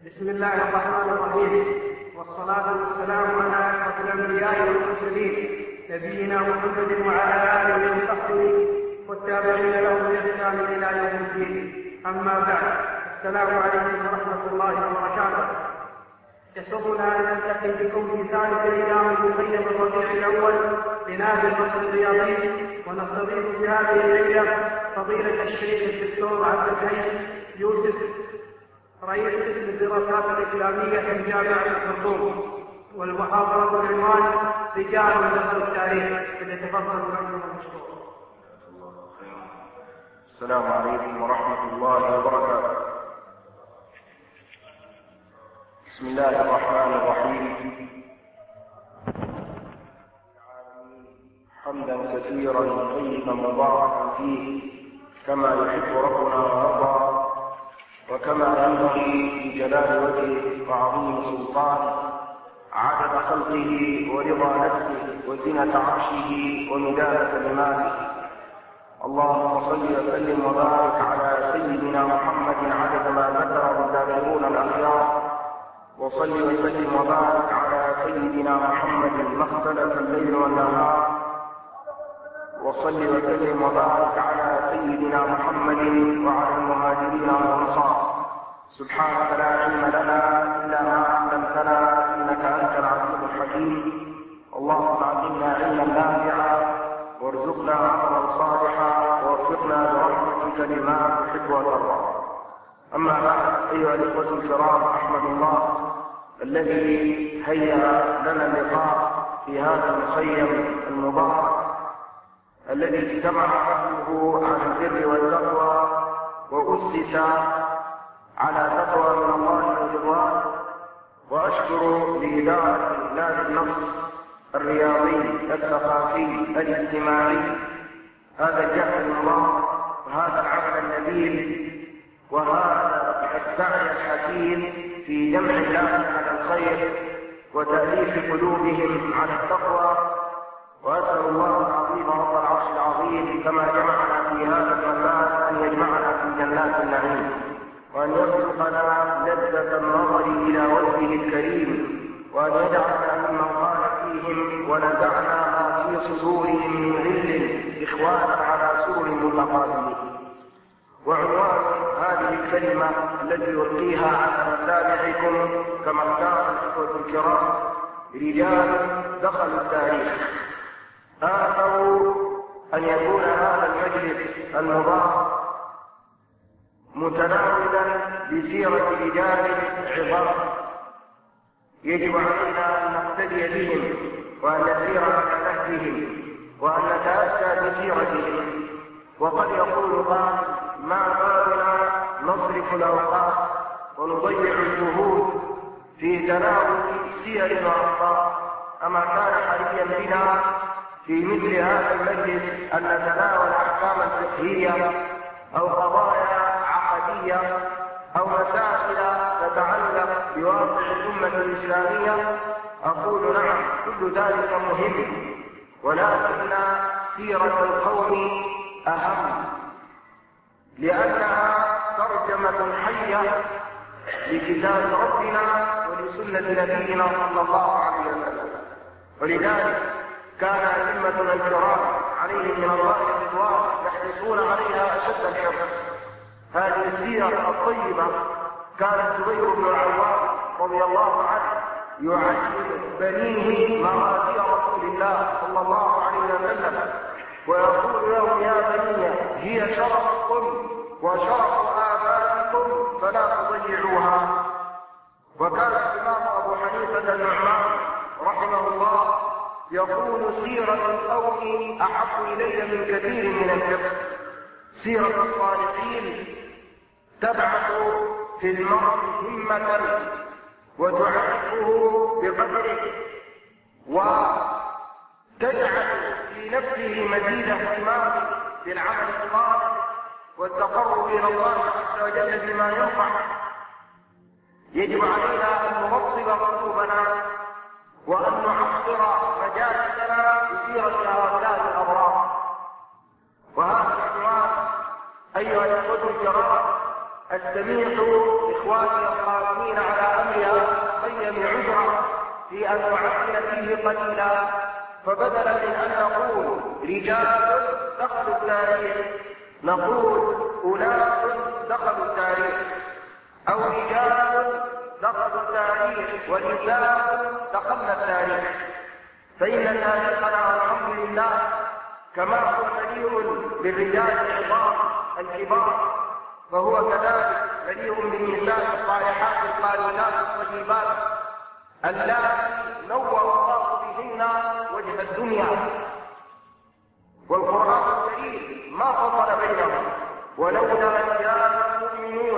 بسم الله الرحمن الرحيم، والصلاة والسلام على أشرف الأنبياء والمرسلين نبينا محمد وعلى آله وصحبه والتابعين لهم بإحسان إلى يوم الدين. أما بعد، السلام عليكم ورحمة الله وبركاته. يسرنا أن نلتقي بكم في ثالث أيام المخيم الربيع الأول لنادي النصر الرياضي، ونستضيف في هذه الليلة فضيلة الشيخ الدكتور عبد الحي يوسف، رئيس قسم الدراسات الإسلامية في جامعة الخرطوم، والمحاضرة بعنوان رجال ذكر التاريخ. فليتفضل معكم المشكور. السلام عليكم ورحمة الله وبركاته. بسم الله الرحمن الرحيم. حمدا كثيرا طيبا مباركا فيه كما يحب ربنا ويرضى، وكما ينبغي لجلال وجهه وعظيم سلطانه، عدد خلقه ورضا نفسه وزنة عرشه ومداد كلماته. اللهم صل وسلم وبارك على سيدنا محمد عدد ما ذكره الذاكرون الأخيار، وصل وسلم وبارك على سيدنا محمد ما اختلف الليل والنهار، وصل وسلم وبارك على سيدنا محمد وعلى المهاجرين والأنصار. سبحانك لا علم لنا إلا ما علمتنا إنك أنت العليم الحكيم. اللهم علمنا علما نافعا وارزقنا عملا صالحا ووفقنا برحمتك لما تحب وترضى. أما بعد، أيها الإخوة الكرام، أحمد الله الذي هيأ لنا اللقاء في هذا المخيم المبارك الذي اجتمع أهله على البر والتقوى وأسس على تقوى من الله ورضوان. وأشكر لإدارة نادي النصر الرياضي الثقافي الاجتماعي هذا الجهد المبارك وهذا العمل النبيل وهذا السعي الحكيم في جمع الناس على الخير وتأليف قلوبهم على التقوى. وأسأل الله العظيم رب العرش العظيم كما جمعنا في هذا المكان أن يجمعنا في جنات النعيم، وأن يرزقنا لذة النظر إلى وجهه الكريم، وأن يجعلنا ممن قال فيهم ونزعنا ما في صدورهم من غل إخوانا على سرر متقابلين. وعنوان هذه الكلمة التي يلقيها على مسامعكم كما اختار الإخوة الكرام: رجال دخلوا التاريخ. آخر أن يكون هذا المجلس المبارك متناولا بسيرة رجال عظام يجب علينا أن نقتدي بهم وأن نسير على نهجهم وأن نتأسى بسيرتهم. وقد يقول قائل: ما بالنا نصرف الأوقات ونضيع الجهود في تناول سير وأخبار؟ أما كان حريا بنا في مثل هذا المجلس أن نتناول أحكاما فقهية أو قضايا عقدية أو مسائل تتعلق بواقع الأمة الإسلامية؟ أقول نعم، كل ذلك مهم، ولكن سيرة القوم أهم، لأنها ترجمة حية لكتاب ربنا ولسنة نبينا صلى الله عليه وسلم. ولذلك كان أئمتنا الكرام عليهم من الله الرضوان يحرصون عليها أشد الحرص. هذه السير الطيبة كان الزبير بن العوام رضي الله عنه يعلم بنيه مغازي رسول الله صلى الله عليه وسلم، ويقول لهم: يا بني، هي شرفكم وشرف آبائكم فلا تضيعوها. وكان الإمام أبو حنيفة النعمان رحمه الله يقول: سيرة القوم أحب إلي من كثير من الفقه. سيرة الصالحين تبعث في المرء همة وتعرفه بقدره وتجعل في نفسه مزيد اهتمام بالعمل الصالح والتقرب إلى الله عز وجل بما ينفع. يجب علينا أن نرطب قلوبنا وأن نحضر مجالسنا بسيرة هؤلاء الأبرار. وهذا العنوان أيها الإخوة الكرام استميح إخواني القائمين على في أن نعطل فيه قليلا، فبدلا من أن نقول رجال دخلوا التاريخ نقول أناس دخلوا التاريخ، أو رجال دخلوا التاريخ ونساء دخلنا التاريخ. فإن تاريخنا والحمد لله كما هو مليء بالرجال العظام الكبار، فهو كذلك مليء بالنساء الصالحات القانتات الطيبات اللاتي نور الله بهن وجه الدنيا. والقرآن الكريم ما فصل بينهم: ولولا رجال مؤمنون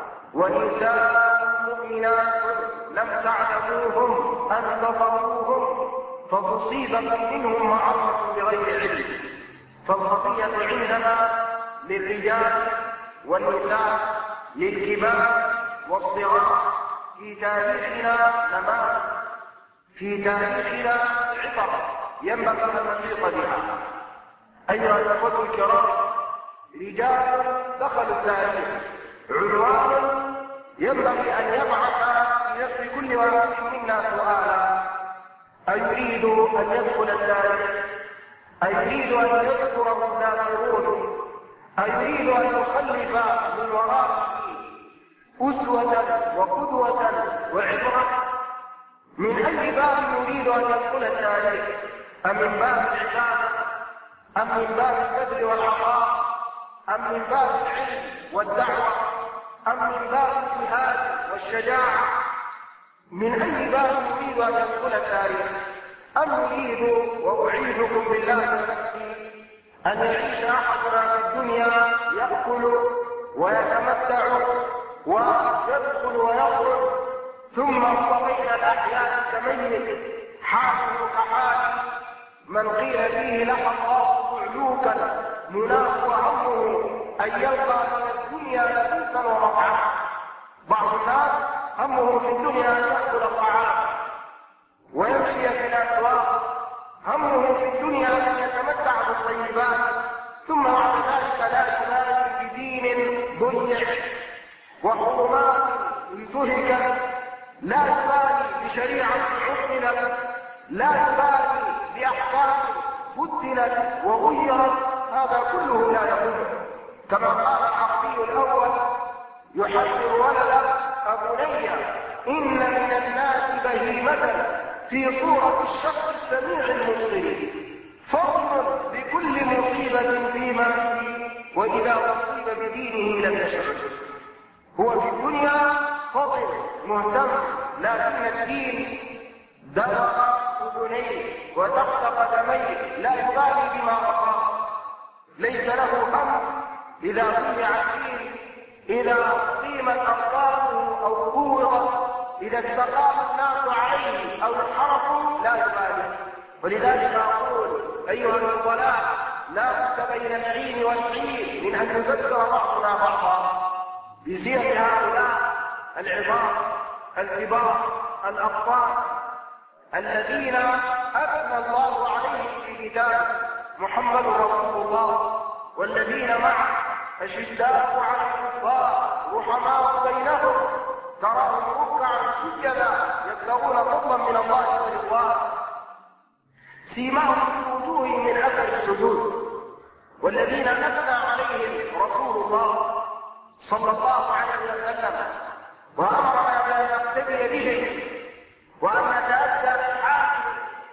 ونساء مؤمنات لم تعلموهم أن تطروهم فتصيبكم منهم معرة بغير علم. فالقضية عندنا للرجال والنساء، للكبار والصغار، في تاريخنا نماذج، في تاريخنا عبر ينبغي أن نحيط بها. أيها الأخوة الكرام، رجال دخلوا التاريخ عنوان ينبغي أن يبعث في نفس كل واحد منا سؤالا: أيريد أن يدخل التاريخ؟ أيريد أن يذكره الذاكرون؟ أيريد أن يخلف من وراءه أسوة وقدوة وعبرة؟ من أي باب نريد أن يدخل التاريخ؟ أم من باب العبادة؟ أم من باب البذل والعطاء؟ أم من باب العلم والدعوة؟ أم من باب الجهاد والشجاعة؟ من أي باب نريد أن يدخل التاريخ؟ أم نريد، وأعيذكم بالله من نفسي، أن يعيش أحدنا في الدنيا يأكل ويتمتع ويدخل ويخرج، ثم هو بين الأحياء كميت، حاله كحال من قيل فيه لحى الله صعلوكا مناه وهمه أن يلقى من الدنيا لبيسا ومطعما. بعض الناس همه في الدنيا أن يأكل الطعام ويمشي في الأسواق، همه في الدنيا أن يتمتع بالطيبات، ثم بعد ذلك لا يبالي بدين ضيع وحرمات انتهكت، لا يبالي بشريعة عطلت، لا يبالي بأحكام بدلت وغيرت. هذا كله لا يهمه. كما قال العربي الأول يحذر ولده: أبني إن من الناس بهيمة في صورة الشخص السميع المبصر، فضل بكل مصيبة فيما فيه، وإذا أصيب بدينه لم يشعر. هو في الدنيا فضل مهتم، لكن الدين دلق أذنيه وتحت قدميه، لا يبالي بما أصاب، ليس له هم إذا ضيع الدين، إذا قيمت أرقامه أو قورت، إذا استقام الناس عليه أو انحرفوا، لا يبالي. ولذلك أقول أيها الفضلاء: لا بد بين الحين والحين من أن يذكر بعضنا بعضا بسيرة هؤلاء العظام الكبار الأبطال الذين أثنى الله عليهم في كتابه: محمد رسول الله والذين معه أشداء على الكفار رحماء بينهم تراهم ركعا سجدا يبتغون فضلا من الله ورضوانه سيماهم في وجوههم من أثر السجود. والذين أثنى عليهم رسول الله صلى الله عليه وسلم وأمرنا بأن نقتدي بهم وأن نتأسى بحالهم،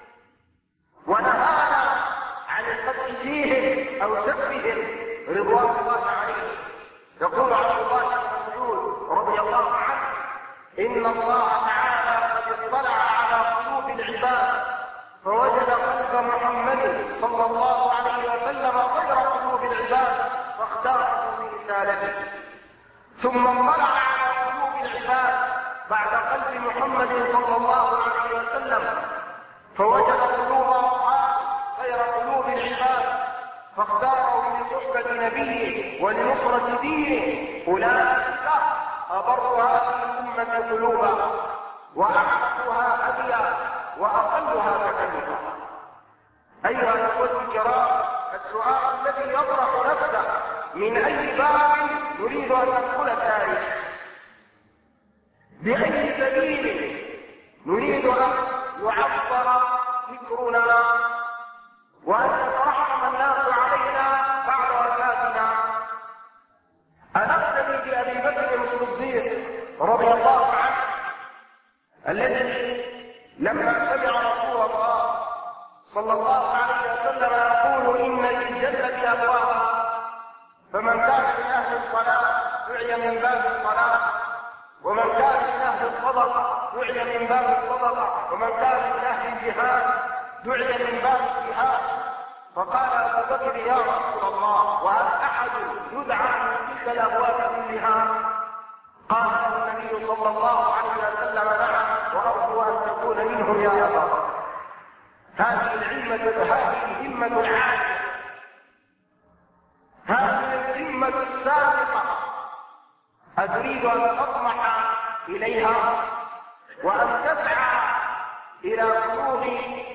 ونهانا عن القتل فيهم أو سفهم رضوان الله عليهم. يقول عبد الله بن مسعود رضي الله عنه: إن الله تعالى قد اطلع على قلوب العباد فوجد قلب محمد صلى الله عليه وسلم غير قلوب العباد فاختاره برسالته، ثم اطلع على قلوب العباد بعد قلب محمد صلى الله عليه وسلم فوجد قلوب أصحابه غير قلوب العباد فاختارهم لصحبة نبيه ولنصرة دينه. أولئك أبر هذه الأمة قلوبا وأعمقها هديا وأقلها تكلفا. أيها الأخوة الكرام، السؤال الذي يطرح نفسه: من أي باب نريد أن ندخل التاريخ؟ بأي سبيل نريد أن يعبر فكرنا وأن يترحم الناس علينا بعد وفاتنا. أنقتدي بأبي بكر الصديق رضي الله عنه الذي لما سمع رسول الله صلى الله عليه وسلم يقول إن للجنة أبوابا فمن كان من أهل الصلاة دعي من باب الصلاة، ومن كان من أهل الصدقة دعي من باب الصدقة، ومن كان من أهل الجهاد دعي من باب الجهاد. فقال أبو بكر يا رسول الله وهل أحد يدعى من تلك الأبواب كلها؟ قال له النبي صلى الله عليه وسلم نعم وأرجو أن تكون منهم يا أبا بكر. هذه الهمة العالية، هذه الهمة السابقة أتريد أن تطمح إليها وأن تسعى إلى بلوغ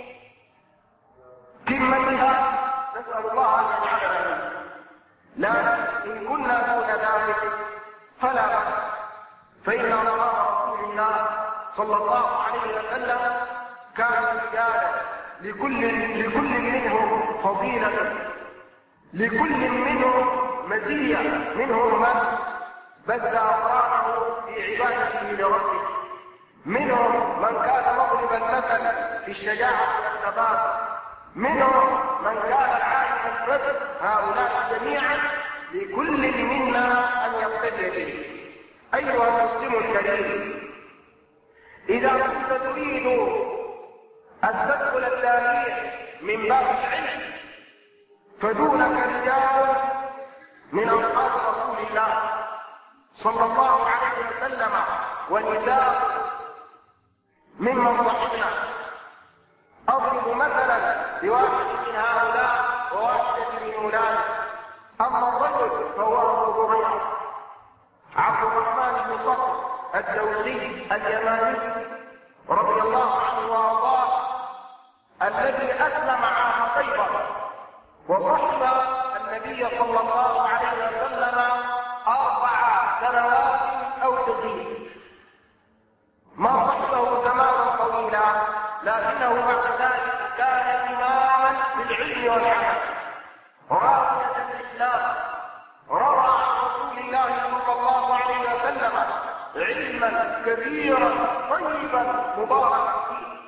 قمتها؟ نسأل الله أن يجعلنا منه. لكن إن كنا دون ذلك فلا بأس، فإن أصحاب رسول الله صلى الله عليه وسلم كانوا رجالا لكل منهم فضيلة، لكل منهم مزية، منهم من بذل أقرانه في عبادته لربه، منهم من كان مضرب المثل في الشجاعة والثبات، منهم من كان عالم الفضل. هؤلاء جميعا لكل منا أن يقتدي به. أيها المسلم الكريم، إذا كنت تريد أن تدخل التاريخ من باب العلم فدونك رجال من أصحاب رسول الله صلى الله عليه وسلم ونساء ممن صحبنا. أضرب مثلا بواحد من هؤلاء وواحدة من أولئك. أما الرجل فهو أبو هريرة عبد الرحمن بن صخر الدوسي اليماني رضي الله عنه وارضاه، الذي أسلم عام خيبر وصحب النبي صلى الله عليه وسلم 4 سنوات أو تزيد. ما صحبه زمانا طويلا، لكنه بعد ذلك كان إماما بالعلم والعمل، راعية الإسلام، روى عن رسول الله صلى الله عليه وسلم علما كبيرا طيبا مباركا فيه.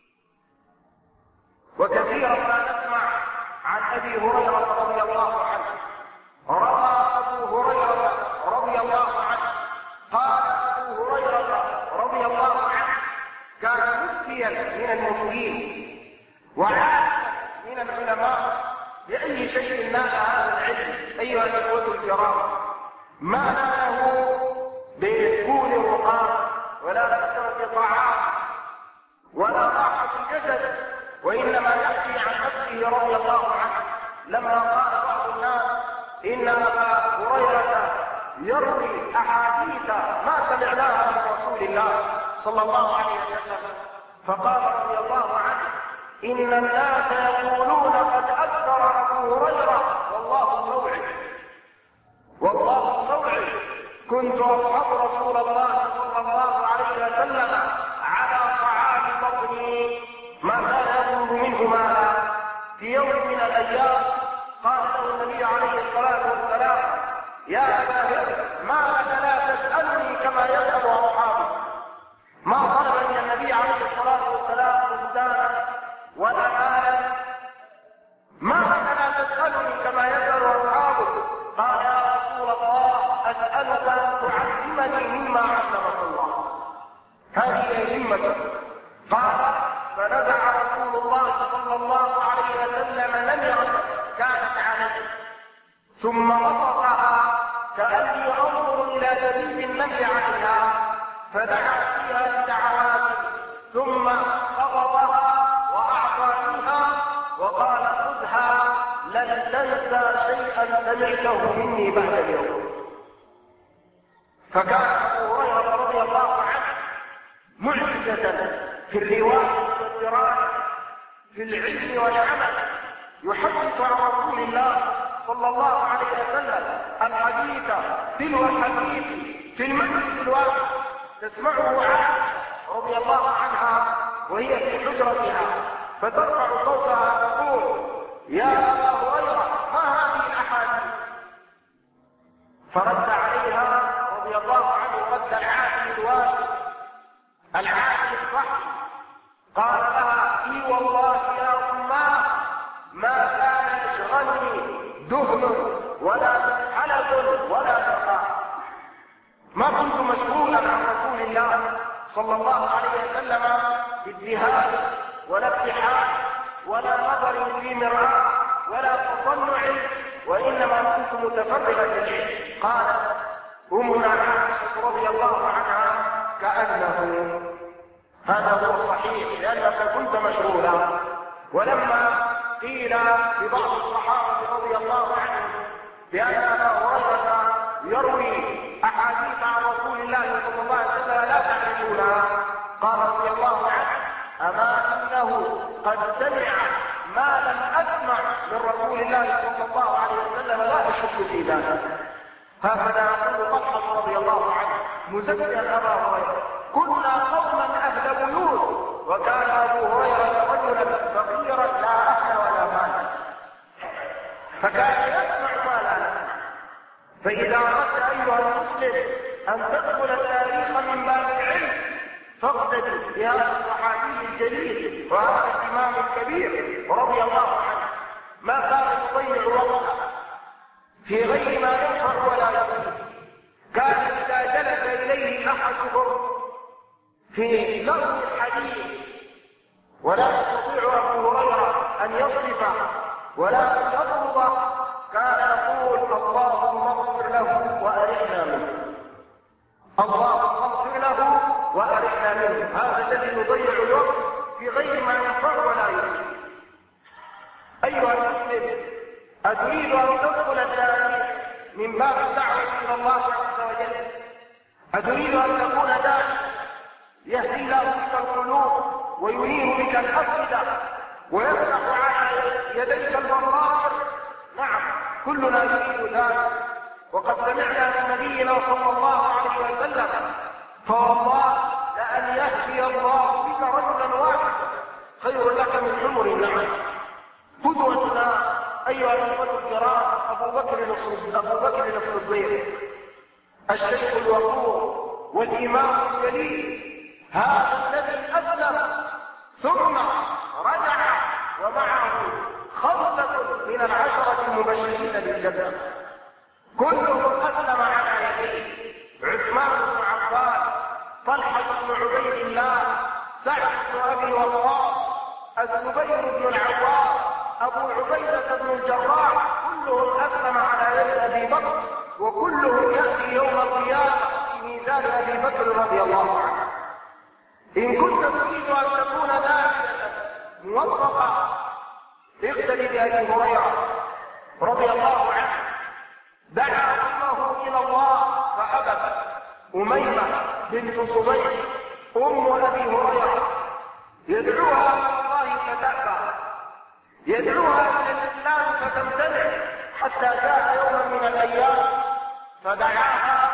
وكثيرا ما نسمع عن أبي هريرة رضي الله عنه. روى أبو هريرة رضي الله عنه قال أبو هريرة رضي الله عنه كان مفتيا من المفتين وعالما من العلماء. بأي شيء نال هذا العلم أيها الإخوة الكرام؟ ما ناله بطول الرقاب ولا كثرة طعام ولا راحة جسد، وإنما يحكي عن نفسه رضي الله عنه لما قال بعض الناس إن أبا هريرة يروي أحاديث ما سمعناها من رسول الله صلى الله عليه وسلم، فقال رضي الله عنه إن الناس يقولون قد أكثر أبو هريرة والله الموعد، والله الموعد. كنت أصحب رسول الله صلى الله عليه وسلم على طعام بطني ما كان يطلب منه مالا. في يوم من الأيام قال له النبي عليه الصلاة والسلام يا أبا هريرة ما لك لا تسألني كما يسأل أصحابي. ما طلب من النبي عليه الصلاة والسلام بستانا ولا مالا. ما لك لا تسألني كما يسأل أصحابه؟ قال يا رسول الله أسألك تعلمني مما علمك الله. هذه همته. قال فنزع رسول الله صلى الله عليه وسلم نمرة كانت عليه ثم بسطها كأني أنظر إلى دبيب النمل عليها، فدعا فيها بدعوات ثم قبضها وأعطانيها وقال خذها لن تنسى شيئا سمعته مني بعد اليوم. فكان أبو هريرة رضي الله عنه معجزة في الرواية والدراية في العلم والعمل، يحدث عن رسول الله صلى الله عليه وسلم الحديث تلو الحديث في المجلس الواحد. تسمعه عائشة رضي الله عنها وهي في حجرتها فترفع صوتها تقول: يا أبا هريرة ما هذه الأحاديث؟ فرد عليها رضي الله عنه رد العالم الواسع العالم الصحي، قال لها: اي والله يا أماه ما كان يشغلني دهن ولا حلب ولا مرآة. ما كنت مشغولا عن رسول الله صلى الله عليه وسلم بادهان ولا ابتحال ولا نظر في مرآة ولا تصنع، وإنما كنت متفرغا للعلم. قالت أمنا عائشة رضي الله عنها: كأنه هذا هو الصحيح، لأنك كنت مشغولا. ولما قيل لبعض الصحابة رضي الله عنهم بأن أبا هريرة يروي أحاديث عن رسول الله صلى الله عليه وسلم لا تعرفونها، قال رضي الله عنه: أما إنه قد سمع ما لم أسمع من رسول الله صلى الله عليه وسلم لا أشك في ذلك. هكذا يقول طلحة رضي الله عنه مزكيا أبا هريرة: كنا قوما أهل بيوت، وكان أبو هريرة رجلا فقيرا لا أهل ولا مال، فكان يسمع ما لا نسمع. فإذا أردت أيها المسلم أن تدخل التاريخ من باب العلم فاقتدي بهذا الصحابي الجليل وهذا الإمام الكبير رضي الله عنه. ما كان يضيع وقته في غير ما ينفع ولا يضيع. كان إذا جلس إليه أحدهم في لغو الحديث ولا يستطيع أبو هريرة أن يصرفه ولا أن يطرده، كان يقول: اللهم اغفر له وأرحنا منه، اللهم اغفر له وأرحنا منه. هذا الذي يضيع الوقت في غير ما ينفع ولا يضيع. أيها المسلم، أتريد أن تدخل التاريخ من باب الدعوة إلى الله عز وجل؟ أتريد أن تكون داعيا يهدي الله بك القلوب وينير بك الأفئدة ويفتح على يديك البصائر؟ نعم، كلنا يريد ذلك. وقد سمعنا من نبينا صلى الله عليه وسلم: فوالله لأن يهدي الله بك رجلا واحدا خير لك من حمر النعم. قدوتنا أيها الأخوة الكرام أبو بكر الصديق، الشيخ الوقور والإمام الجليل، هذا الذي أسلم ثم رجع ومعه 5 من 10 المبشرين بالجنة، كلهم أسلم على يديه: عثمان بن عفان، طلحة بن عبيد الله، سعد بن أبي وقاص، الزبير بن العوام، أبو عبيدة بن الجراح، كلهم أسلم على يد أبي بكر، وكلهم يأتي يوم القيامة في ميزان أبي بكر رضي الله عنه. إن كنت تريد أن تكون داعية موفقا اقتدي بأبي هريرة رضي الله عنه، دعا أمه إلى الله فأبت. أميمة بنت صبيح أم أبي هريرة يدعوها إلى الله فتأبى، يدعوها إلى الإسلام فتمتنع، حتى جاء يوما من الأيام فدعاها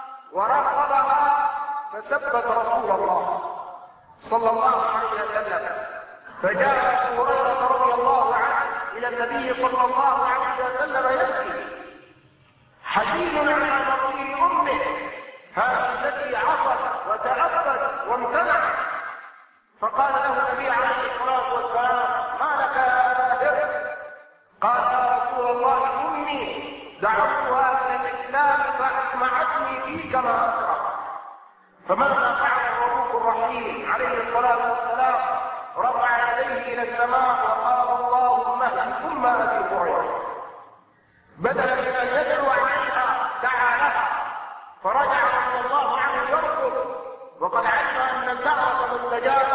ورغبها فسبت رسول الله صلى الله عليه وسلم. فجاء أبو هريرة رضي الله عنه إلى النبي صلى الله عليه وسلم يبكي حزين على مصير أمه، هذه التي عصت وتأبت وامتنعت. فقال له النبي عليه الصلاة والسلام: ما لك يا أبا هريرة؟ قال: يا رسول الله، أمي دعوتها إلى الإسلام فأسمعتني فيك ما أكره. فماذا فعل الرؤوف الرحيم عليه الصلاة والسلام؟ رفع يديه إلى السماء وقال: اللهم اهد ثم أبي هريرة. بدلا من أن يدعو عليها دعا لها، فرجع رضي الله عنه يركض وقد علم أن الدعوة مستجابة.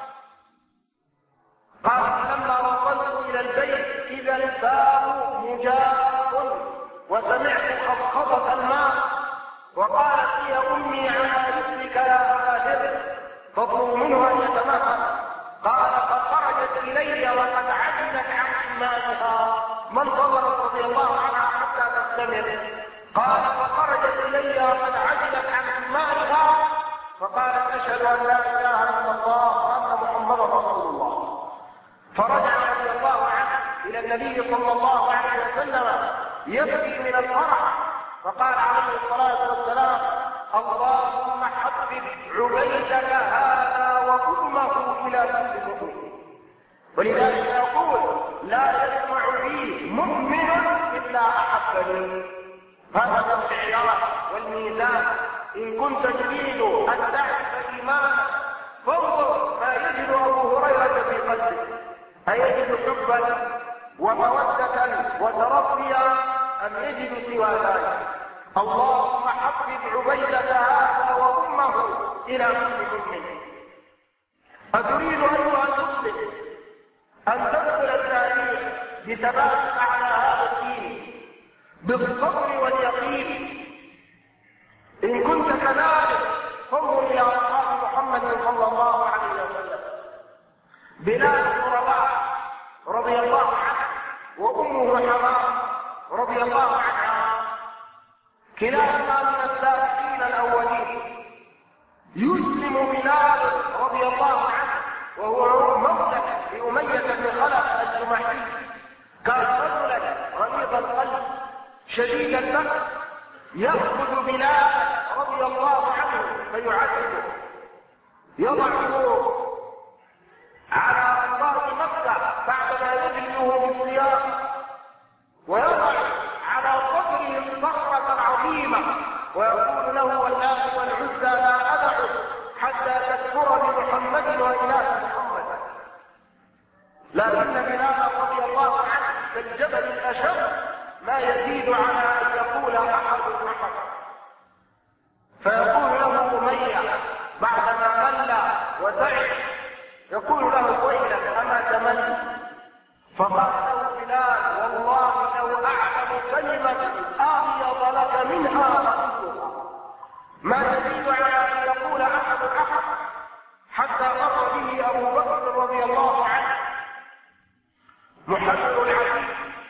قال: فلما وصلت إلى البيت إذا الباب مجاب وسمعت خفخفة الماء، وقالت لي أمي: على رسلك يا أبا هريرة، فاطلب منه أن يتمهل. قال: فخرجت إلي وقد عجلت عن إيمانها. ما انتظرت رضي الله عنها حتى تختمر. قال: فخرجت إلي وقد عجلت عن إيمانها فقالت: أشهد أن لا إله إلا الله وأن محمدا رسول الله. فرجع رضي الله عنه إلى النبي صلى الله عليه وسلم يبكي من الفرح، فقال عليه الصلاة والسلام: اللهم حبب عبيدك هذا وأمه إلى كل مؤمن. ولذلك يقول: لا يسمع بي مؤمن إلا أحبني. هذا هو المعيار والميزان. إن كنت تريد أن تعرف إيمانك فانظر ما يجد أبو هريرة في قلبه، أيجد حبا ومودة وتربيا أم يجد سوى ذلك؟ اللهم حبب عبيدك هذا وأمه إلى كل مؤمن. أتريد أيها المسلم أن تدخل التاريخ بثباتك على هذا الدين بالصبر واليقين؟ إن كنت كذلك فانظر إلى أصحاب محمد صلى الله عليه وسلم. بلال بن رباح رضي الله عنه وأمه حمام رضي الله عنها، كلاهما من السابقين الأولين. يسلم بلال رضي الله عنه وهو مولى لأمية بن خلف الجمحي. كان رجلا غليظ القلب شديد النفس، يأخذ بلال رضي الله عنه فيعذبه، يضعه على أنبار مكة بعدما يجلده بالسياق، ويضع على صدره الصخرة العظيمة ويقول له: واللات والعزى لا أدع حتى تكفر بمحمد وإله محمد. لكن بلال رضي الله عنه كالجبل الأشد ما يزيد على أن يقول أحد أحد. فيقول له أمية بعدما مل وتعب، يقول له: ويلك أما تمل؟ فقال له بلال: والله لو أعلم كلمة أغيظ لك منها لقلتها. ما يزيد على أن يقول أحد أحد، حتى مر به أبو بكر رضي الله عنه محرر العزيز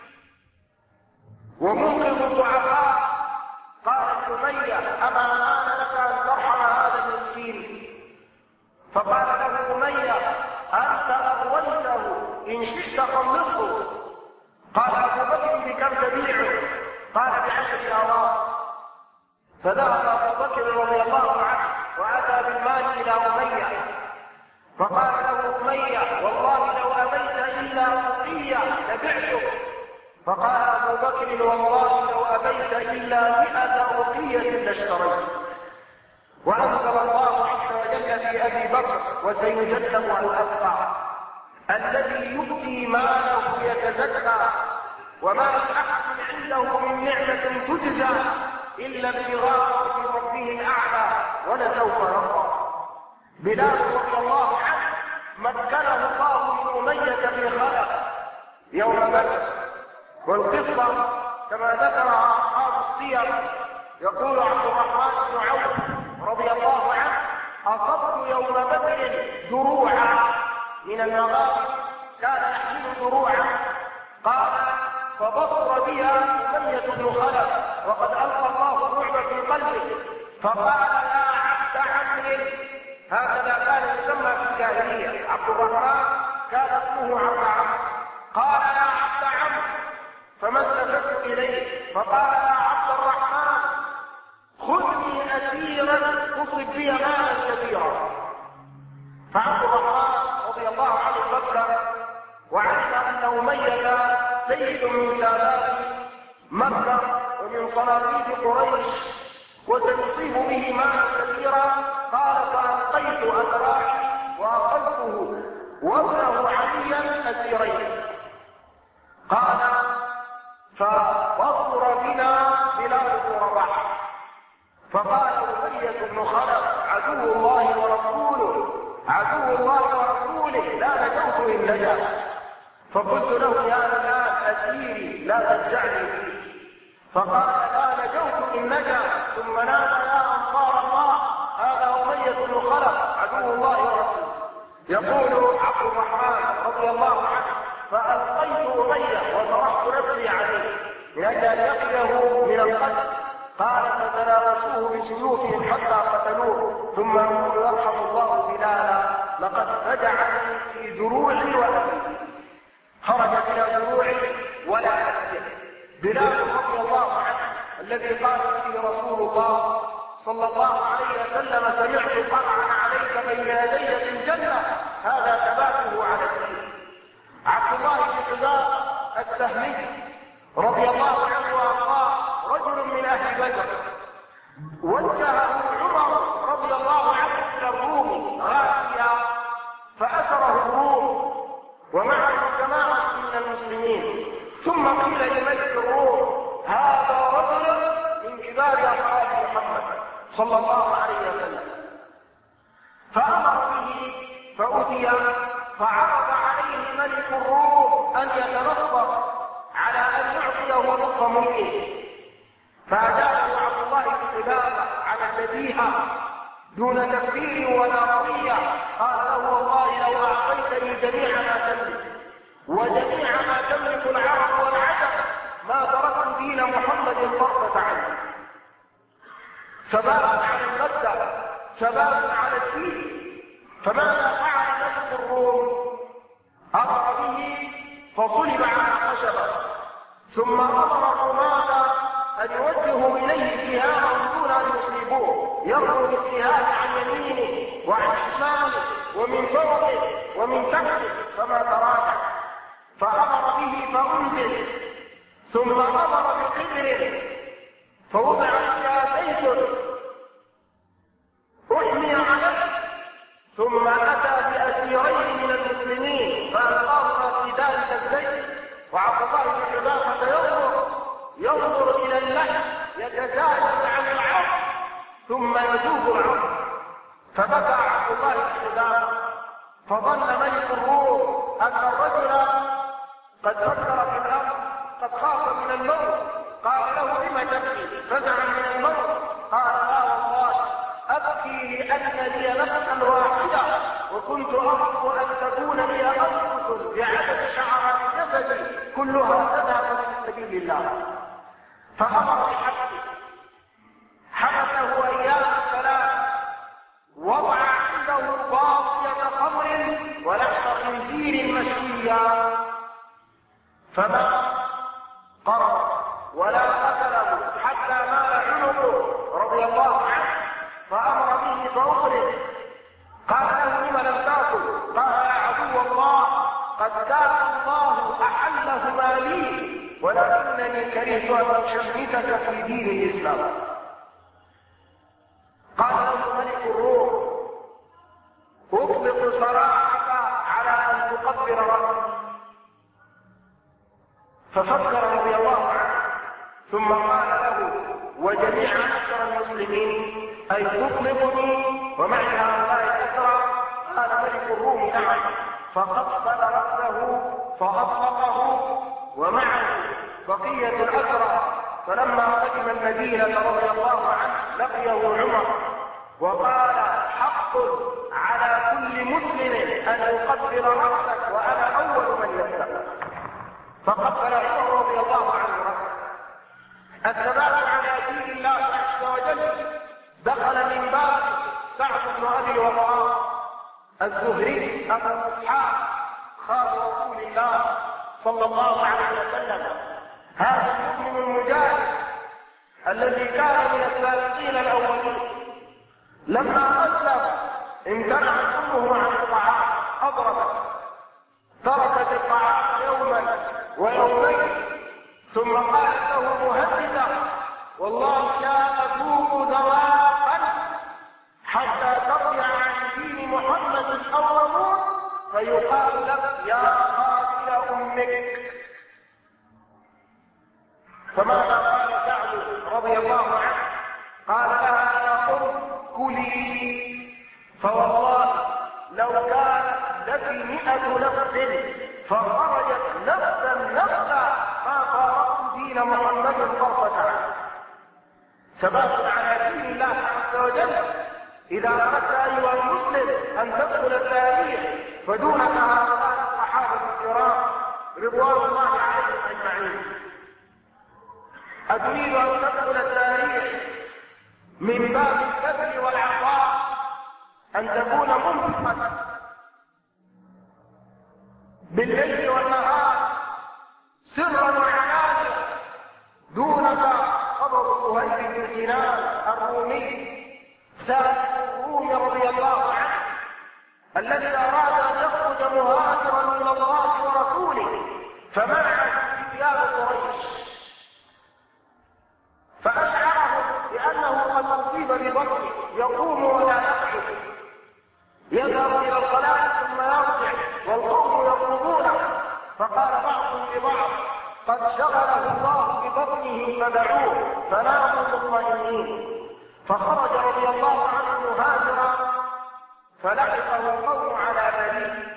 ومنقذ الضعفاء. قال أمية: أما آن لك أن ترحم هذا المسكين؟ فقال له أمية: أنت أغويته، إن شئت خلصه. قال أبو بكر: بكم تبيعه؟ قال: ب10 آواق. فذهب أبو بكر رضي الله عنه وأتى بالمال إلى أمية، فقال له أمية: والله لو أبيت إلا أوقية لبعتك. فقال أبو بكر: والله لو أبيت إلا 100 أوقية لاشتريت. وأنزل الله عز وجل في أبي بكر: وسيجنب الأتقى الذي يؤتي ماله يتزكى وما أحد عنده من نعمة تجزى إلا ابتغاء وجه ربه الأعلى ولسوف يرضى. بلال رضي الله عنه مكنه الله من أمية بن خلف يوم بدر. والقصة كما ذكرها أصحاب السير، يقول عبد الرحمن بن عوف رضي الله عنه: أصبت يوم بدر دروعا من المغازي، كان يحمل دروعا. قال: فبصر بها أمية بن خلف وقد ألقى الله الرعب في قلبه، فقال: يا عبد عمرو، هكذا كان يسمى في الجاهلية، عبد الرحمن كان اسمه عبد عمرو. قال: يا عبد عمرو، فما التفت إليه فقال: يا عبد الرحمن، خذني أسيرا تصب بي مالا كثيرا. فعبد الرحمن رضي الله عنه فكر وعلم أن أمية سيد من سادات مكة ومن صناديد قريش وسيصيب به مالا كثيرا. قال: فألقيت أذراعي وأخذته وابنه عليا أسيرين. قال: فبصر بنا بلال بن رباح، فقال أمية بن خلف: عدو الله ورسوله، عدو الله ورسوله، لا نجوت إن نجا. فقلت له: يا بلال أسيري لا ترجعني فيه. فقال: لا نجوت إن نجا. ثم نادى: يا أنصار الله، هذا أمية بن خلف عدو الله ورسوله. يقول عبد الرحمن رضي الله عنه: فألقيت أمية وطرحت نفسي عليه من أجل أن يقيه من القتل. قال فتناوشوه بسيوفهم حتى قتلوه، ثم يقول يرحم الله بلالا لقد فجعني في دروعي وأسري. خرج بلا دروع ولا أسر. بلال رضي الله عنه الذي قال فيه رسول الله صلى الله عليه وسلم سمعت قرعا عليك بين يدي في الجنة، هذا ثباته على الدين. عبد الله بن حذاء السهمي رضي الله عنه وارضاه رجل من اهل بدر، وجهه عمر رضي الله عنه الى الروم غازيا فاسره الروم ومعه جماعه من المسلمين، ثم قيل لملك الروم هذا رجل من كبار اصحاب محمد صلى الله عليه وسلم، فامر به فاتي فعرض عليه ملك الروم ان يتنصر على ان يعطيه نصف ملكه، فاجابه عبد الله بن حذافه على البديهه دون تكفير ولا قضيه، قال له والله لو اعطيتني جميع ما تملك وجميع ما تملك العرب والعجم ما تركت دين محمد طرفه عين. ثبات على المبدا، ثبات على الدين. فماذا فعل ملك الروم؟ امر به فصلب على خشبه، ثم امر الرماة ان يوجهوا اليه سهامهم دون ان يصيبوه، يرموا بالسهام عن يمينه وعن شماله ومن فوقه ومن تحته فما تراجع، فامر به فانزل، ثم امر بقدر فوضع فيها زيت احمي عليه، ثم اتى باسيرين من المسلمين فالقاهما في ذلك الزيت، وعبد الله بن حذافه ينظر الى اللحم يتزايد عن العظم ثم يذوب العظم، فبكى عبد الله بن حذافه، فظن ملك الروم ان الرجل قد فكر في الامر، قد خاف من الموت، قال له لم تبكي؟ فزعا من الموت، قال لا والله ابكي لان لي نفسا واحده وكنت ارجو ان تكون لي انفس بعدد شعرات جسدي كلها تذهب في سبيل الله. فامر بحبسه، حبسه اياما ثلاث، وضع عنده باقيه خمر ولحم خنزير مشويا، فما قرب ولا قتله حتى مال عنقه رضي الله عنه، فامر به فاخرج. قال له لم لم تاكل؟ قال يا عدو الله قد كان الله احلهما لي ولكنني كرهت ان اشمتك في دين الاسلام. قال له ملك الروم اطلق سراحك على ان تقبر راسي، ففكر رضي الله عنه ثم قال له وجميع أسرى المسلمين أي تطلقني ومعي هؤلاء الأسرى؟ قال ملك الروم نعم، فقبل رأسه فأطلقه ومعه بقية الأسرى. فلما قدم المدينة رضي الله عنه لقيه عمر وقال حق على كل مسلم أن يقبل رأسك وأنا أول من يبدأ، فقبل عمر رضي الله عنه رأسه. الثبات على دين الله عز وجل دخل من باب سعد بن ابي وقاص الزهري ابو اسحاق خال رسول الله صلى الله عليه وسلم، هذا المؤمن المجاهد الذي كان من السابقين الاولين. لما اسلم امتنعت امه عن الطعام، اضربت، تركت الطعام يوما ويومين، ثم قالت له مهدده والله لا اذوق ذواقا حتى ترجع عن دين محمد او تموت فيقال لك يا قاتل امك. فماذا قال سعد رضي الله عنه؟ قال لها يا ام كلي، فوالله لو كانت لك 100 نفس فخرجت نفسا ما فارقت دين محمد طرفة عين. ثبات على دين الله عز وجل. اذا اردت ايها المسلم ان تدخل التاريخ فدونك هؤلاء الصحابة الكرام رضوان الله عليهم اجمعين. أتريد أن تدخل التاريخ من باب البذل والعطاء، أن تكون منفقا بالليل والنهار سرا وعلانية. دونك خبر صهيب بن سنان الرومي سائق الروم رضي الله عنه الذي أراد أن يخرج مهاجرا إلى الله ورسوله، فمنعه فتيان قريش، فأشعره بأنه قد أصيب ببطنه يقوم ولا يقعد، يذهب إلى الخلاء ثم يرجع والقوم يطلبونه، فقال بعضهم لبعض: قد شغله الله ببطنه فدعوه، فناموا مطمئنين. فخرج رضي الله عنه مهاجرا، فلحقه القوم على بريد،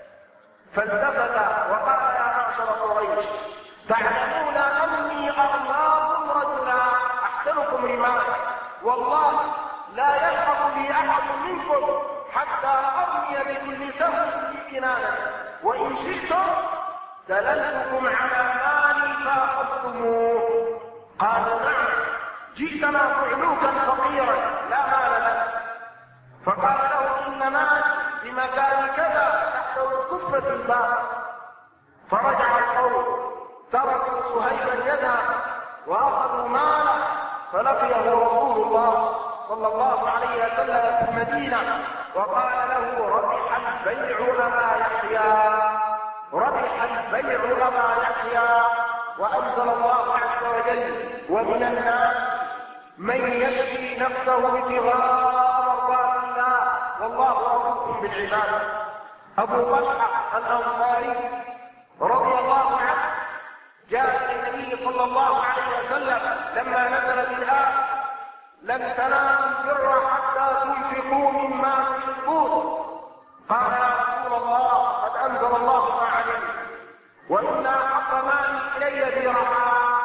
فالتفت وقال: يا معشر قريش، تعلمون أني أرماكم رجلا أحسنكم رماية، والله لا يلحق بي أحد منكم حتى أرمي بكل سهم في كنانة، وإن شئتم دللتكم على مالي فأخذتموه. قالوا: نعم، جئتنا صعلوكا فقيرا لا مال لك. فقال له: إن مالي بمكان كذا تحت اسكفة الباب. فرجع القوم، تركوا صهيبا يذهب وأخذوا ماله، فلقيه رسول الله صلى الله عليه وسلم في المدينة وقال له: ربح البيع أبا يحيى، ربح البيع أبا يحيى. وأنزل الله عز وجل: ومن الناس من يشري نفسه ابتغاء مرضات الله والله رؤوف بالعباد. أبو طلحة الأنصاري رضي الله عنه جاء النبي صلى الله عليه وسلم لما نزلت الآية: لن تنالوا البر حتى تنفقوا مما تحبون. قال: يا رسول الله، قد أنزل الله ما عليه، وإن أحب مالي إلي درعا،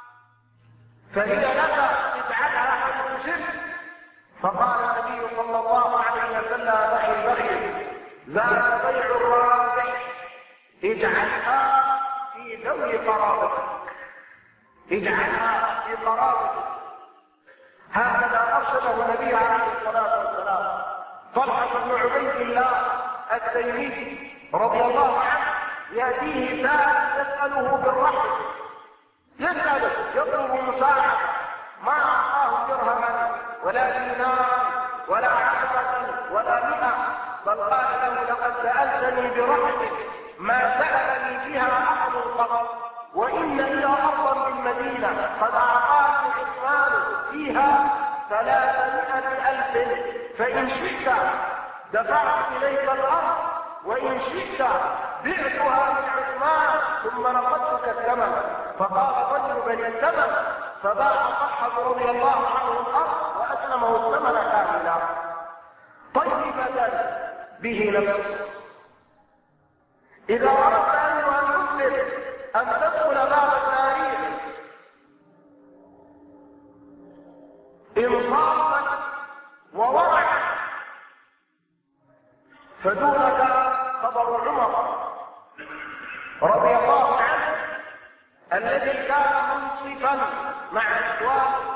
فهي لك اجعلها حيث شئت. فقال النبي صلى الله عليه وسلم: بخل بخل، ذاك بيع الرابح، اجعلها في ذوي قرابتك، اجعلها في قرابتك. هكذا أرشده النبي عليه الصلاة والسلام. طلحة بن عبيد الله التيمي رضي الله عنه يأتيه سائل يسأله بالرحم، يسأله يطلب مساعدة، ما أعطاه درهما ولا دينار ولا 10 ولا 100، بل قال له: لقد سألتني برحم ما سألني بها أحد قط، وإن لي أرضا بالمدينة قد أعطاني عثمان فيها 300,000، فإن شئت دفعت إليك الأرض، وإن شئت بعتها من عثمان ثم نقدتك الثمن. فقال: طيب لي الثمن. فباع طلحة رضي الله عنه الأرض وأسلمه الثمن كاملا طيبة به نفسه. إذا أردت أيها المسلم أن تدخل باب التاريخ إنصافا وورعا، فدونك خبر عمر رضي الله عنه الذي كان منصفا مع إخوانه،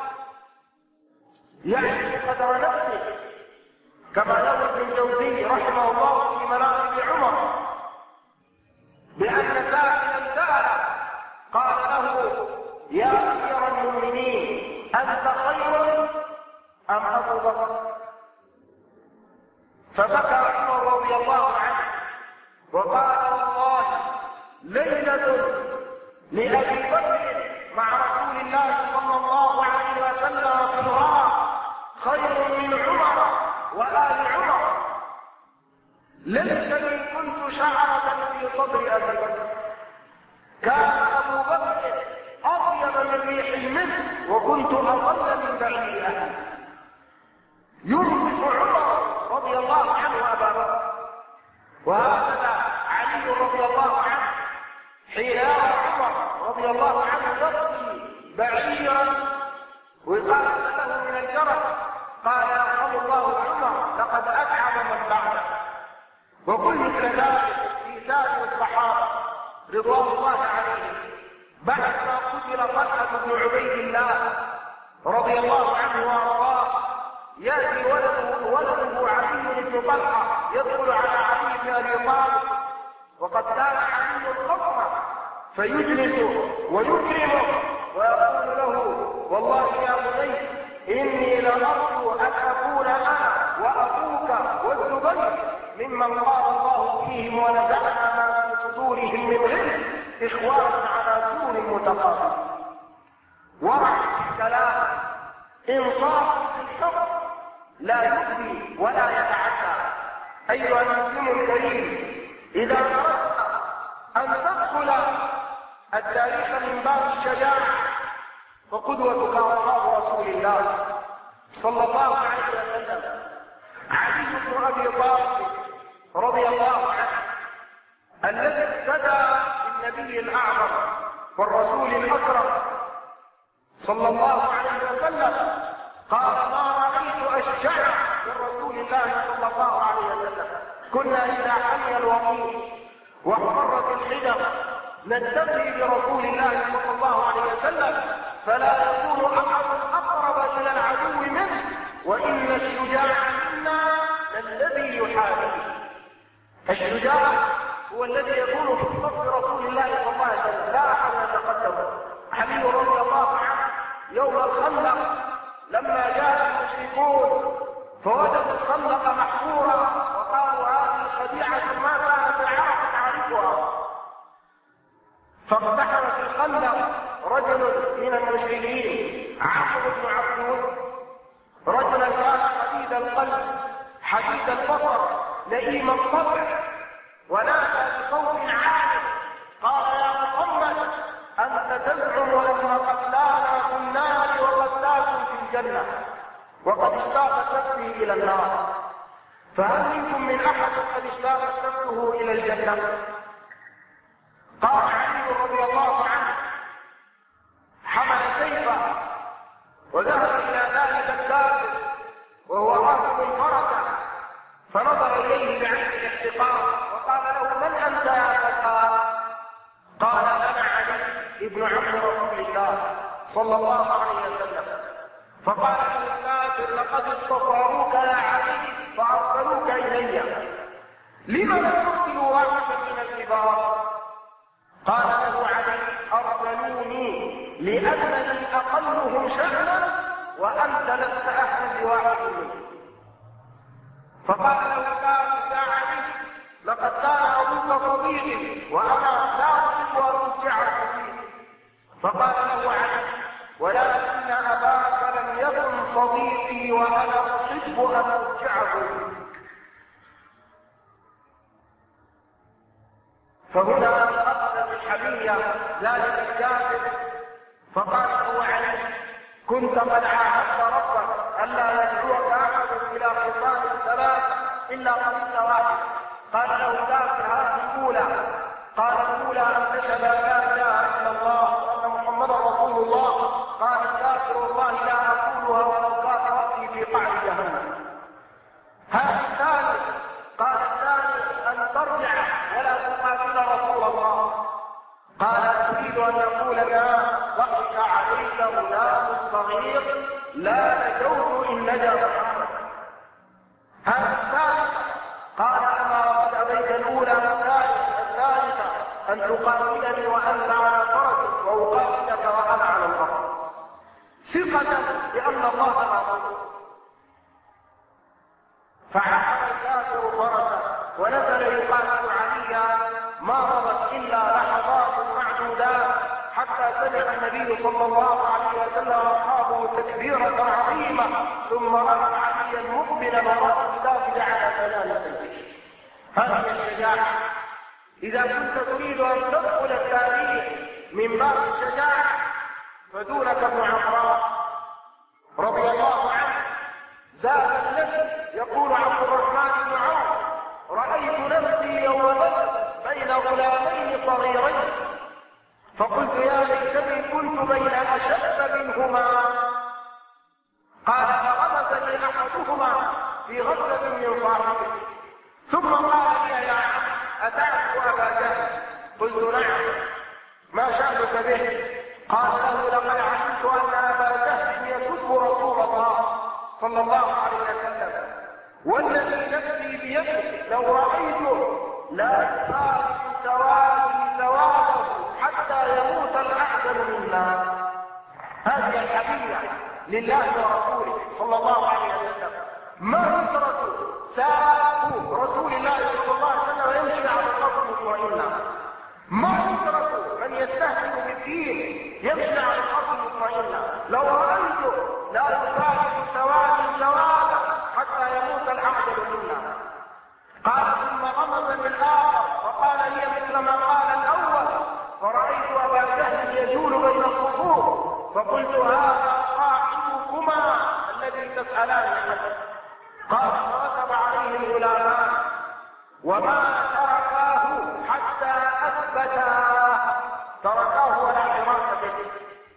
يعرف قدر نفسه، كما يروي ابن الجوزي رحمه الله في مناقب عمر بأن سائلا سأل قال له: يا أمير المؤمنين، أنت خير أم أبو بكر؟ فبكى عمر رضي الله عنه وقال: والله ليلة لأبي بكر مع رسول الله صلى الله عليه وسلم في الغار خير من عمر وآل عمر. ليتني كنت شعرة في صدر أبي بكر. كان أبو بكر أطيب من ريح المسك وكنت أظل من بعيد أهلي. ينصف عمر رضي الله عنه أبا بكر. وهكذا علي رضي الله عنه حين يرى عمر رضي الله عنه يقضي بعيرا وقال له من الجرد قال: يرحم الله عمر، لقد أتعب من بعده. وقل مثل ذلك في سائر الصحابة رضوان الله عليهم بعد ما قتل قتل طلحة بن عبيد الله رضي الله عنه وارضاه يأتي ولده علي بن طلحة يدخل على علي بن أبي طالب وقد كان علي خصمه فيجلسه ويكرمه ويقول له والله يا بني إني لأرجو أن أكون أنا وأخوك والزبير ممن قال الله فيهم ونزعنا ما في صدورهم من غل إخوانا على سور متقابل. ورع في الكلام، إنصاف في الحكم، لا يؤذي ولا يتعدى. أيها المسلم الكريم، إذا أردت أن تدخل التاريخ من باب الشجاعة فقدوتك أصحاب رسول الله صلى الله عليه وسلم. علي بن أبي طالب رضي الله عنه الذي اهتدى بالنبي الأعظم والرسول الأكرم صلى الله عليه وسلم قال ما رأيت أشجع من رسول الله صلى الله عليه وسلم. كنا إذا حمي الوقيس واحمرت الحدث نتقي برسول الله صلى الله عليه وسلم فلا يكون أحد أقرب إلى العدو منه وإن الشجاع منا الذي يحاربه. الشجاع هو الذي يكون في صف رسول الله صلى الله عليه وسلم لا أحد يتقدمه. علي رضي الله عنه يوم الخندق لما جاء المشركون فوجدوا الخندق محفورا وقالوا هذه خديعة ما كانت العرب تعرفها، فاقتحم في الخندق رجل من المشركين عمرو بن عبد ود، رجلا كان حديد القلب حديد البصر لئيم الطبع، ونادى بصوت عالي قال يا محمد أنت تزعم أن قتلانا في النار وقتلاكم في الجنة وقد اشتاقت نفسي إلى النار، فهل منكم من أحد قد اشتاقت نفسه إلى الجنة؟ قال علي رضي الله عنه حمل سيفه وذهب إلى ذلك الكافر وهو راكب الفرس فنظر إليه بعين الاحتقار وقال له من أنت يا فتى؟ قال أنا علي ابن عم رسول الله صلى الله عليه وسلم. فقال له الكافر لقد اصطفاروك يا علي فأرسلوك إلي، لم لم ترسلوا واحدا من الكبار؟ قال له علي أرسلوني لأنني أقلهم شأنا وأنت لست أهلا لواحد منهم. فقال له الكافر يا علي لقد كان أبوك صديقي وأنا لا أحب أن أرجعه فيه. فقال له علي ولكن أباك لم يكن صديقي وأنا أحب أن أرجعه فيه. فهنا أخذ بالحمية ذلك الكافر فقال له علي كنت قد عاهدت ربك ألا يدعوك أحد إلى خصال ثلاث إلا قبيلة واحدة. قال له الكافر هذه الأولى. قال الأولى أن تشهد لا إله إلا الله وأن محمدا رسول الله. قال الكافر والله لا أقولها ولو كان رأسي في قعر جهنم. هذه الثانية. قال الثاني أن ترجع ولا تقاتل رسول الله. قال تريد أن يقول لا ضحك عليك غلام صغير لا نجوت إن نجا محمد. هذا الثالث. قال أما وقد أبيت الأولى الثالثة أن تقاتلني وأنت على فرسك وأقاتلك وأنا على الأرض ثقة بأن الله ناصره. فعقر الكافر فرسه ونزل يقاتل عليا ما مضت إلا لحظات معدودات حتى سمع النبي صلى الله عليه وسلم واصحابه تكبيرة عظيمة ثم رأى عليا مقبلا ورأسه داخل على سنان سيفه. هذه الشجاعة. إذا كنت تريد أن تدخل التاريخ من باب الشجاعة فدونك ابن عمران رضي الله عنه ذاك الذي يقول عبد الرحمن بن عوف رأيت نفسي يوم بدر بين غلامين صغيرين فقلت يا ليتني كنت بين أشد منهما. قال فغمزني أحدهما في غزة من صاحبه ثم قال لي يا عم أتعرف أبا جهل؟ قلت نعم. ما شأنك به؟ قال له: لقد علمت أن أبا جهل يسب رسول الله صلى الله عليه وسلم، والذي نفسي بيده لو رأيته لا يفارق سوادي سواده حتى يموت الأعدل منا. هذه الحمية لله ورسوله صلى الله عليه وسلم. ما يترك ساب رسول الله صلى الله عليه وسلم يمشي على الأرض مطمئنا، ما يترك من يستهزئ بالدين يمشي على الأرض مطمئنا. لو رأيته لا يفارق سوادي سواده حتى يموت الأعدل منا. قال: ثم غمزني الآخر فقال لي مثل ما قال الأول، فرأيت أبا جهل يجول بين الصفوف، فقلت: هذا صاحبكما الذي تسألان عنه. قال: فركب عليه الغلامان وما تركاه حتى أثبتاه، تركاه ولا حراك به.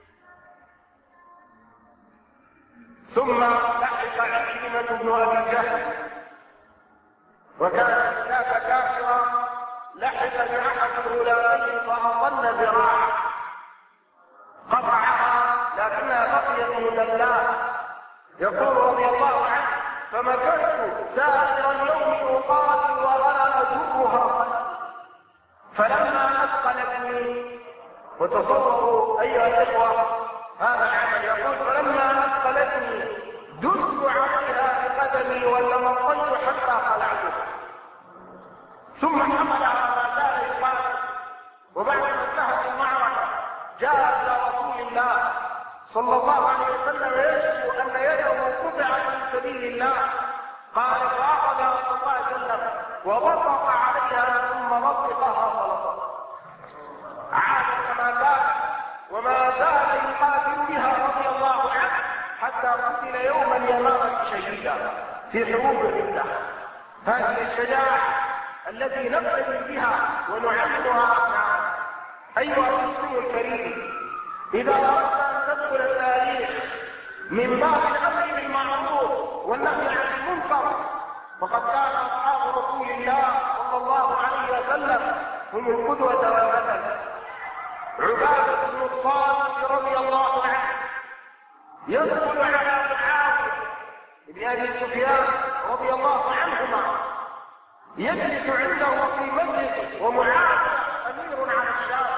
ثم لحق عكرمة بن أبي جهل، وكان هناك كافرا لحق بأحد الغلامين فأطل ذراعه، قطعها لكنها بقيت مدلاه. يقول رضي الله عنه: فمكثت سائر اليوم أقاتل وأنا أجرها، فلما أثقلتني، وتصوروا أيها الإخوة هذا العمل، يقول: فلما أثقلتني دست عليها بقدمي وتمطيت حتى خلعتها، ثم حملها ما زال يقاتل. وبعد ما انتهت المعركة جاء إلى رسول الله صلى الله عليه وسلم يشكو أن يده قطعت في سبيل الله. قال: فأخذ صلى الله عليه وسلم وبسط عليها ثم لصقها فلصق، عاد كما كان، وما زال يقاتل بها رضي الله عنه حتى قتل يوم اليمامة شهيدا في حروب الردة. هذه الشجاعة التي نقتدي بها ونعلمها أبناءنا. أيها المسلم الكريم، إذا أردت أن تدخل التاريخ من باب الأمر بالمعروف والنهي عن المنكر، فقد كان أصحاب رسول الله صلى الله عليه وسلم هم القدوة والمثل. عبادة بن الصامت رضي الله عنه يدخل على معاوية بن أبي سفيان رضي الله عنهما، يجلس عنده في مجلس، ومعاوية أمير على الشام،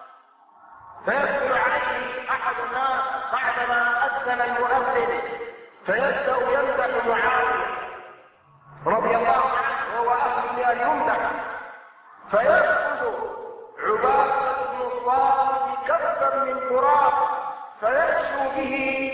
فيدخل عليه أحد الناس بعدما أذن المؤذن فيبدأ يمدح معاوية رضي الله عنه وهو أهل لأن يمدح، فيأخذ عبادة بن الصامت كفا من تراب فيشو به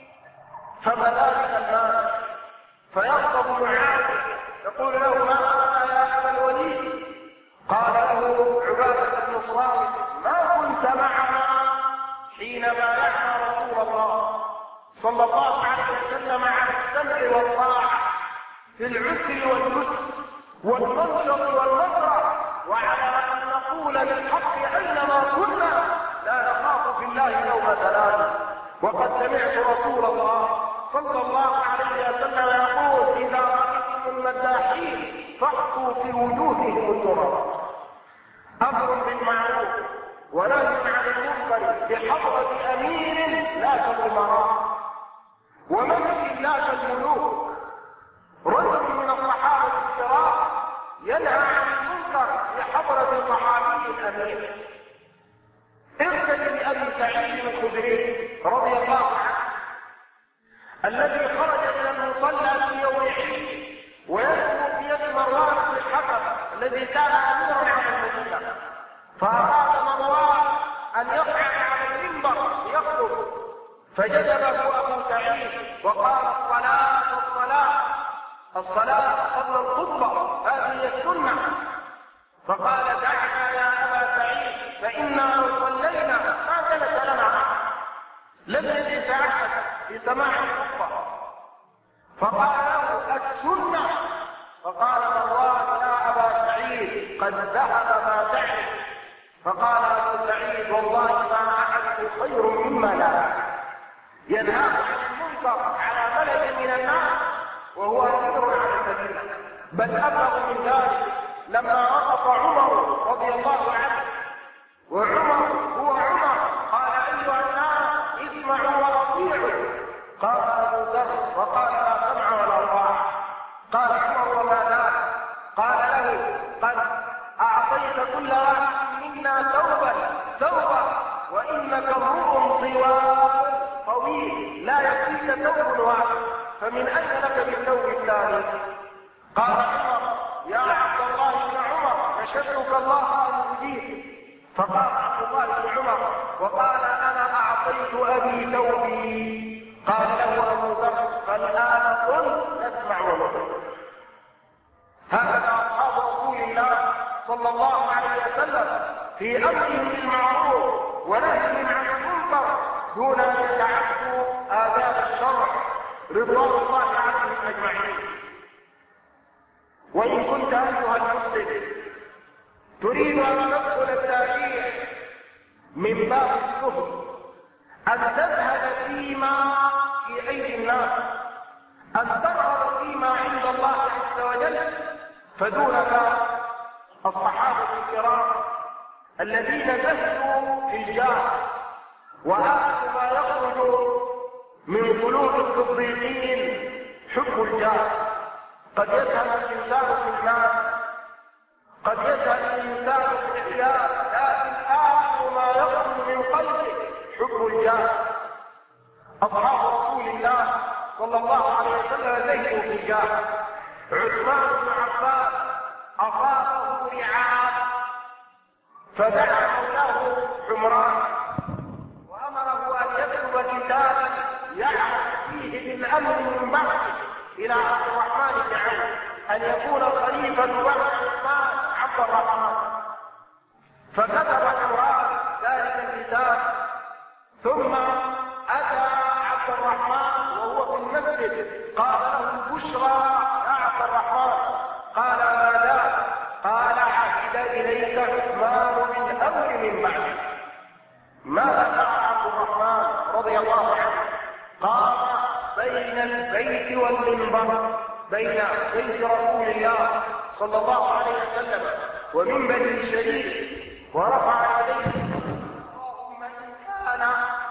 فم ذلك الماء، فيغضب معاوية يقول له: ما أنا يا أبا الوليد؟ قال له عبادة بن الصامت: ما كنت معنا حين بايعنا رسول الله صلى الله عليه وسلم على السمع والطاعة في العسر واليسر والمنشط والمكره، وعلى أن نقول للحق أينما كنا لا نخاف في الله لومة لائم. وقد سمعت رسول الله صلى الله عليه وسلم يقول: إذا رأيتم المداحين فاحكوا في وجوههم التراب. أمر بالمعروف ونهي عن المنكر بحضرة أمير لا كالأمراء وملك لا كالملوك. رجل من الصحابة الكرام ينهى عن المنكر بحضرة صحابي أمير. ارتد لأبي سعيد الخدري رضي الله عنه الذي خرج إلى المصلى في يوم عيد ويدعو بيد مروان بن الحكم الذي كان أميرا على المدينة، فأراد مروان أن يصعد على المنبر ليخطب، فجذبه أبو سعيد وقال: الصلاة الصلاة الصلاة قبل الخطبة، هذه السنة. فقال: دعنا يا أبا سعيد فإنا لو صلينا ما جلس لنا، لم يجلس أحد لسماع الخطبة. فقال له: السنة. فقال مروان: يا أبا سعيد قد ذهب ما تعرف. فقال أبو سعيد: والله ما أعرف خير مما لا أعرف. ينهاه عن المنكر على ملأ من الناس وهو أمير على المدينة. بل أبلغ من ذلك لما رقص عمر رضي الله عنه، وعمر هو عمر، قال: أي اسمعوا وأطيعوا. قال أبو ذر وقال لا سمع ولا طاعة. قال عمر وما ذاك؟ قال له قد أعطيت كل واحد منا ثوبا وإنك امرؤ طويل لا يكفيك ثوب واحد، فمن أين لك بالثوب الثاني؟ قال عمر يا عبد الله بن عمر نشدك الله أن يجيب. فقال عبد الله بن عمر وقال أنا أعطيت أبي ثوبي. قال له أبو ذر فالآن قل نسمع ونطيع. هكذا أصحاب رسول الله صلى الله عليه وسلم في أمرهم بالمعروف ونهيهم عن المنكر دون أن يتعدوا آداب الشرع رضوان الله عليهم أجمعين. وإن كنت أيها المسلم تريد أن تدخل التاريخ من باب الزهد، أن تذهب فيما في أيدي الناس، أن ترغب فيما عند الله عز وجل، فدونك الصحابة الكرام الذين زهدوا في الجاه. وآخر ما يخرج من قلوب الصديقين حب الجاه. قد يذهب الإنسان في المال، قد يذهب الإنسان في العيال، لكن آخر ما يخرج من قلبه حب الجاه. أصحاب رسول الله صلى الله عليه وسلم زهدوا في الجاه. عثمان بن عفان أصابه رعاب فدعا مولاه عمران وأمره أن يكتب كتابا يعمل فيه بالأمر من بعده إلى عبد الرحمن بن عوف أن يكون الخليفة بعد عثمان عبد الرحمن. فكتب عمران ذلك الكتاب، ثم أتى عبد الرحمن وهو في المسجد قال له البشرى يا عبد الرحمن. قال ماذا؟ قال عهد إليك عثمان بالأمر من بعده. ماذا فعل عبد الرحمن رضي الله عنه؟ قام بين البيت والمنبر، بين بيت رسول الله صلى الله عليه وسلم ومنبره الشريف، ورفع يديه اللهم إن كان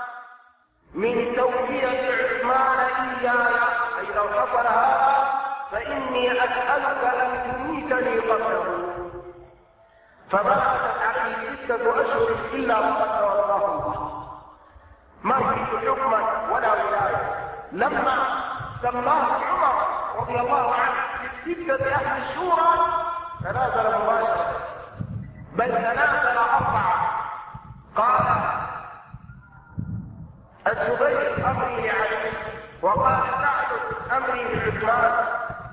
من توفية عثمان إياي أي لو حصل هذا فإني أسألك أن تميتني قبله. فماتت عليه 6 أشهر إلا وقد تولاه الله، ما يريد حكما ولا ولاية. لما سماه عمر رضي الله عنه ب6 أهل الشورى تنازل مباشرة، بل تنازل 4. قال الزبير أمري لعلي، وقال سعد أمري لعثمان،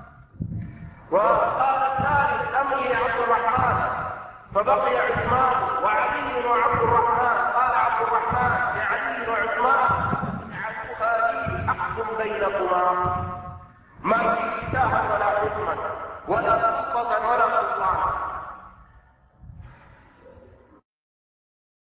وقال الثالث أمري لعبد الرحمن. فبقي عثمان وعلي وعبد الرحمن. قال عبد الرحمن لعلي وعثمان اجعلوها لي أحكم بينكما، ما في إلها ولا حكما ولا